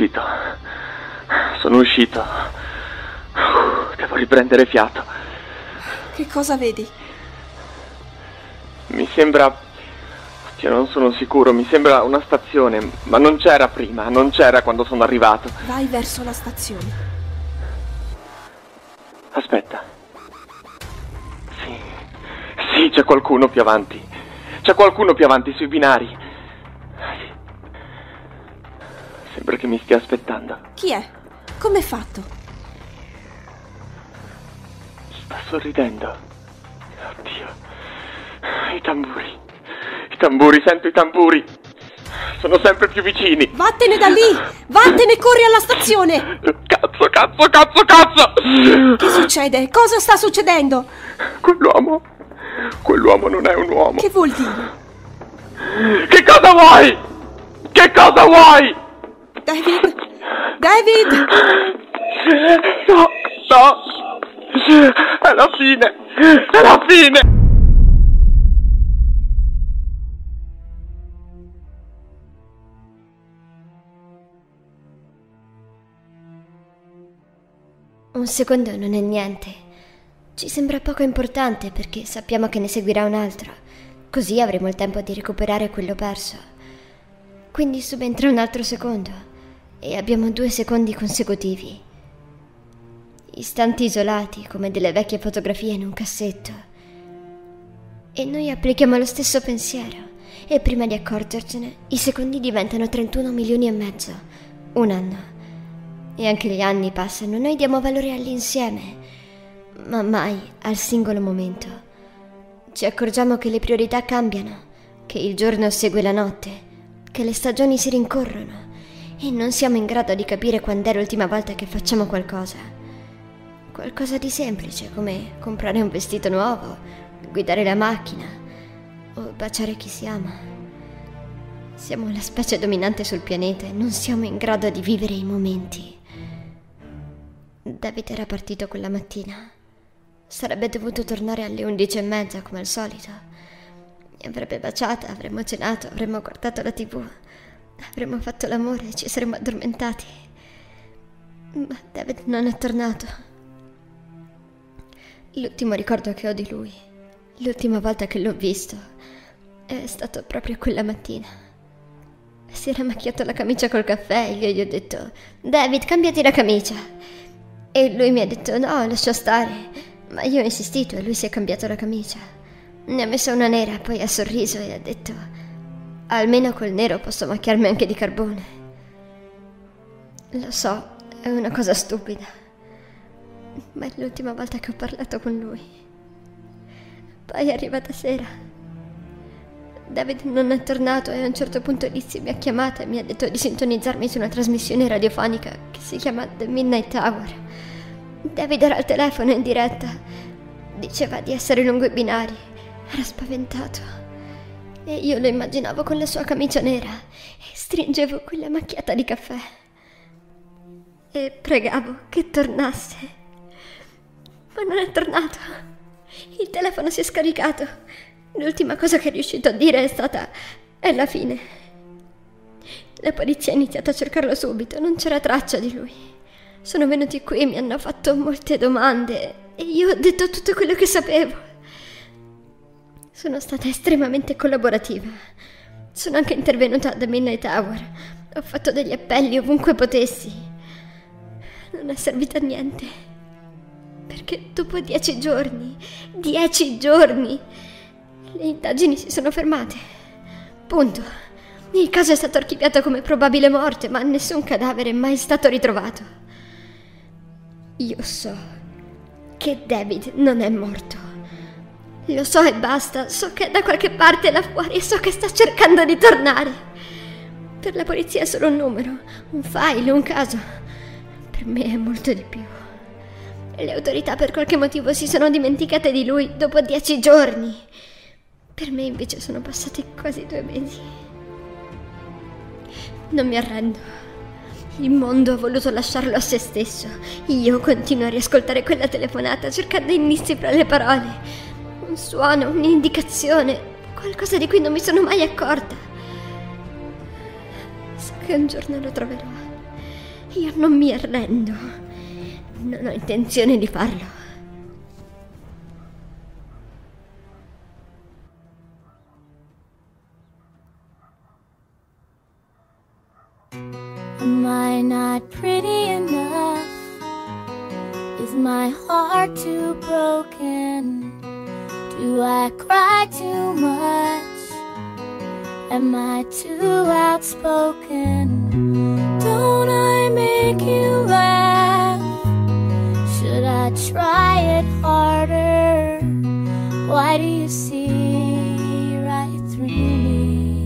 uscito. Sono uscito. Devo riprendere fiato. Che cosa vedi? Mi sembra... Oddio, non sono sicuro, mi sembra una stazione, ma non c'era prima, non c'era quando sono arrivato. Vai verso la stazione. Aspetta. Sì, c'è qualcuno più avanti. C'è qualcuno più avanti sui binari. Sì. Sembra che mi stia aspettando. Chi è? Com'è fatto? Sta sorridendo. Oddio. I tamburi, sento i tamburi. Sono sempre più vicini. Vattene da lì! Vattene, corri alla stazione! Cazzo! Che succede? Cosa sta succedendo? Quell'uomo non è un uomo. Che vuol dire? Che cosa vuoi? Che cosa vuoi? David? David? No. È la fine. Un secondo non è niente. Ci sembra poco importante perché sappiamo che ne seguirà un altro. Così avremo il tempo di recuperare quello perso. Quindi subentra un altro secondo e abbiamo 2 secondi consecutivi. Istanti isolati come delle vecchie fotografie in un cassetto. E noi applichiamo lo stesso pensiero e prima di accorgercene i secondi diventano 31 milioni e mezzo. Un anno. E anche gli anni passano, noi diamo valore all'insieme, ma mai al singolo momento. Ci accorgiamo che le priorità cambiano, che il giorno segue la notte, che le stagioni si rincorrono e non siamo in grado di capire quando è l'ultima volta che facciamo qualcosa. Qualcosa di semplice, come comprare un vestito nuovo, guidare la macchina o baciare chi si ama. Siamo la specie dominante sul pianeta e non siamo in grado di vivere i momenti. David era partito quella mattina. Sarebbe dovuto tornare alle 11:30 come al solito. Mi avrebbe baciata, avremmo cenato, avremmo guardato la TV, avremmo fatto l'amore e ci saremmo addormentati. Ma David non è tornato. L'ultimo ricordo che ho di lui, l'ultima volta che l'ho visto, è stato proprio quella mattina. Si era macchiato la camicia col caffè e io gli ho detto: David, cambiati la camicia. E lui mi ha detto: no, lascia stare. Ma io ho insistito e lui si è cambiato la camicia. Ne ha messa una nera, poi ha sorriso e ha detto: almeno col nero posso macchiarmi anche di carbone. Lo so, è una cosa stupida, ma è l'ultima volta che ho parlato con lui. Poi è arrivata sera. David non è tornato e a un certo punto Lizzie mi ha chiamata e mi ha detto di sintonizzarmi su una trasmissione radiofonica che si chiama The Midnight Hour. David era al telefono in diretta. Diceva di essere lungo i binari. Era spaventato. E io lo immaginavo con la sua camicia nera e stringevo quella macchiata di caffè. E pregavo che tornasse. Ma non è tornato. Il telefono si è scaricato. L'ultima cosa che è riuscito a dire è stata: è la fine. La polizia ha iniziato a cercarlo subito, non c'era traccia di lui. Sono venuti qui, mi hanno fatto molte domande e io ho detto tutto quello che sapevo. Sono stata estremamente collaborativa. Sono anche intervenuta da Midnight Hour. Ho fatto degli appelli ovunque potessi. Non è servito a niente. Perché dopo 10 giorni, le indagini si sono fermate. Punto. Il caso è stato archiviato come probabile morte, ma nessun cadavere è mai stato ritrovato. Io so che David non è morto. Lo so e basta. So che è da qualche parte là fuori e so che sta cercando di tornare. Per la polizia è solo un numero, un file, un caso. Per me è molto di più. Le autorità per qualche motivo si sono dimenticate di lui dopo 10 giorni. Per me invece sono passati quasi 2 mesi. Non mi arrendo. Il mondo ha voluto lasciarlo a se stesso. Io continuo a riascoltare quella telefonata cercando indizi fra le parole. Un suono, un'indicazione, qualcosa di cui non mi sono mai accorta. So che un giorno lo troverò. Io non mi arrendo. Non ho intenzione di farlo. Am I not pretty enough? Is my heart too broken? Do I cry too much? Am I too outspoken? Don't I make you laugh? Should I try it harder? Why do you see right through me?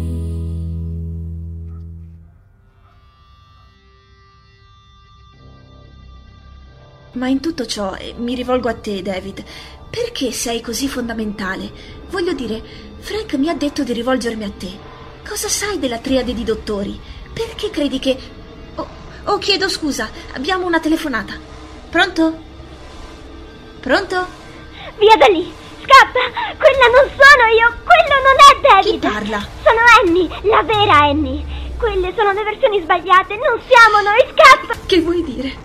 Ma in tutto ciò, mi rivolgo a te, David, perché sei così fondamentale? Voglio dire, Frank mi ha detto di rivolgermi a te. Cosa sai della triade di dottori? Perché credi che... Oh, chiedo scusa, abbiamo una telefonata. Pronto? Pronto? Via da lì! Scappa! Quella non sono io! Quello non è David! Chi parla? Sono Annie, la vera Annie. Quelle sono le versioni sbagliate, non siamo noi! Scappa! Che vuoi dire?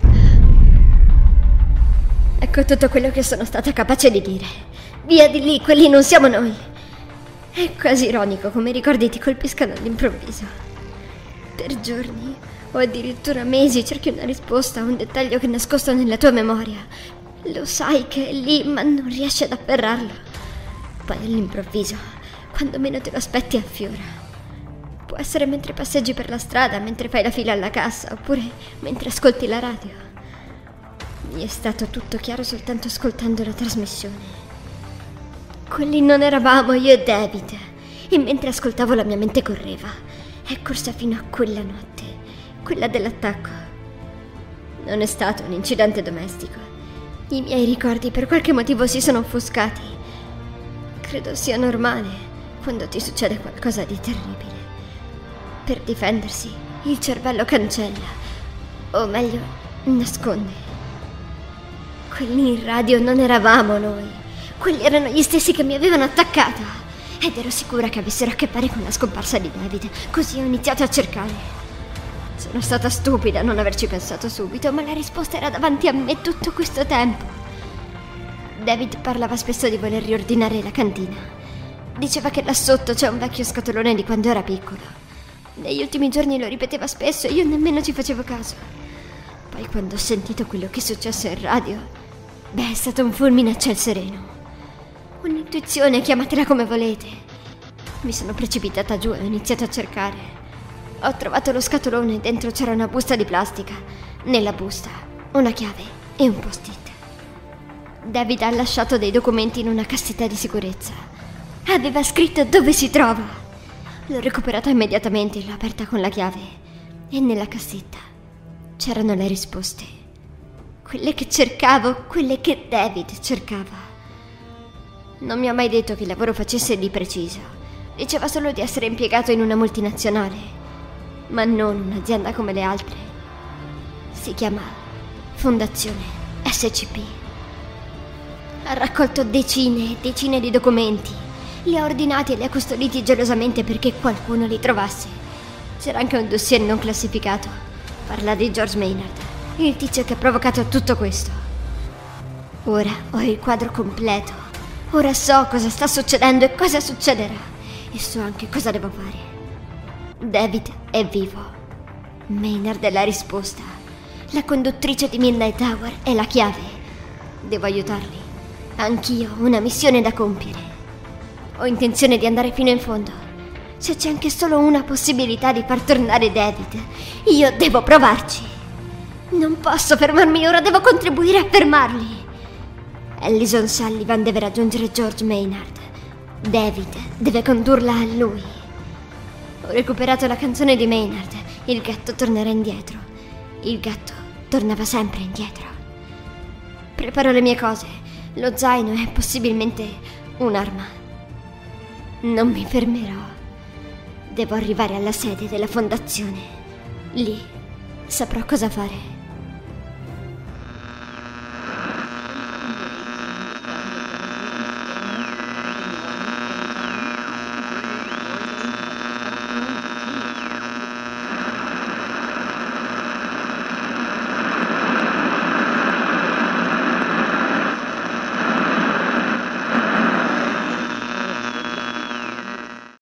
Ecco tutto quello che sono stata capace di dire. Via di lì, quelli non siamo noi. È quasi ironico come i ricordi ti colpiscano all'improvviso. Per giorni o addirittura mesi cerchi una risposta a un dettaglio che è nascosto nella tua memoria. Lo sai che è lì, ma non riesci ad afferrarlo. Poi all'improvviso, quando meno te lo aspetti, affiora. Può essere mentre passeggi per la strada, mentre fai la fila alla cassa, oppure mentre ascolti la radio. Mi è stato tutto chiaro soltanto ascoltando la trasmissione. Quelli non eravamo io e David, e mentre ascoltavo la mia mente correva. È corsa fino a quella notte, quella dell'attacco. Non è stato un incidente domestico. I miei ricordi per qualche motivo si sono offuscati. Credo sia normale quando ti succede qualcosa di terribile. Per difendersi, il cervello cancella, o meglio, nasconde. Quelli in radio non eravamo noi. Quelli erano gli stessi che mi avevano attaccata. Ed ero sicura che avessero a che fare con la scomparsa di David. Così ho iniziato a cercare. Sono stata stupida a non averci pensato subito, ma la risposta era davanti a me tutto questo tempo. David parlava spesso di voler riordinare la cantina. Diceva che là sotto c'è un vecchio scatolone di quando era piccolo. Negli ultimi giorni lo ripeteva spesso e io nemmeno ci facevo caso. Poi quando ho sentito quello che è successo in radio... Beh, è stato un fulmine a ciel sereno. Un'intuizione, chiamatela come volete. Mi sono precipitata giù e ho iniziato a cercare. Ho trovato lo scatolone e dentro c'era una busta di plastica. Nella busta, una chiave e un post-it. David ha lasciato dei documenti in una cassetta di sicurezza. Aveva scritto dove si trova. L'ho recuperata immediatamente e l'ho aperta con la chiave. E nella cassetta c'erano le risposte. Quelle che cercavo, quelle che David cercava. Non mi ha mai detto che lavoro facesse di preciso. Diceva solo di essere impiegato in una multinazionale, ma non un'azienda come le altre. Si chiama Fondazione SCP. Ha raccolto decine e decine di documenti. Li ha ordinati e li ha custoditi gelosamente perché qualcuno li trovasse. C'era anche un dossier non classificato. Parla di George Maynard, il tizio che ha provocato tutto questo. Ora ho il quadro completo. Ora so cosa sta succedendo e cosa succederà. E so anche cosa devo fare. David è vivo. Maynard è la risposta. La conduttrice di Midnight Tower è la chiave. Devo aiutarli. Anch'io ho una missione da compiere. Ho intenzione di andare fino in fondo. Se c'è anche solo una possibilità di far tornare David, io devo provarci. Non posso fermarmi ora, devo contribuire a fermarli. Allison Sullivan deve raggiungere George Maynard. David deve condurla a lui. Ho recuperato la canzone di Maynard. Il gatto tornerà indietro. Il gatto tornava sempre indietro. Preparo le mie cose. Lo zaino è possibilmente un'arma. Non mi fermerò. Devo arrivare alla sede della fondazione. Lì saprò cosa fare.